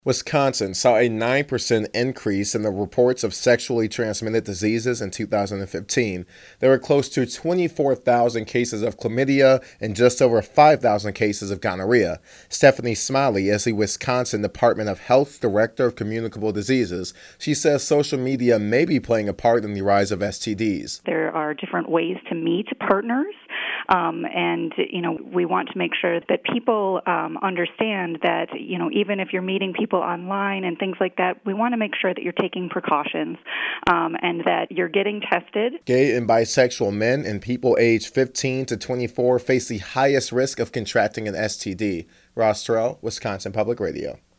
Wisconsin saw a 9% increase in the reports of sexually transmitted diseases in 2015. There were close to 24,000 cases of chlamydia and just over 5,000 cases of gonorrhea. Stephanie Smiley is the Wisconsin Department of Health Director of Communicable Diseases. She says social media may be playing a part in the rise of STDs. There are different ways to meet partners. We want to make sure that people understand that, even if you're meeting people online and things like that, we want to make sure that you're taking precautions and that you're getting tested. Gay and bisexual men and people aged 15 to 24 face the highest risk of contracting an STD. Ross Terrell, Wisconsin Public Radio.